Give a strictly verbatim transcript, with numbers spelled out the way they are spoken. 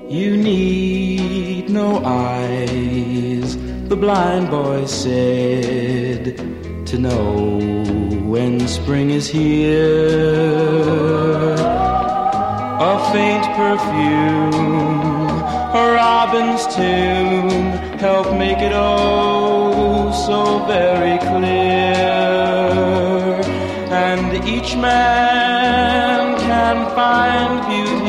You need no eyes, the blind boy said, to know when spring is here. A faint perfume, a robin's tune, help make it oh so very clear. And each man can find beauty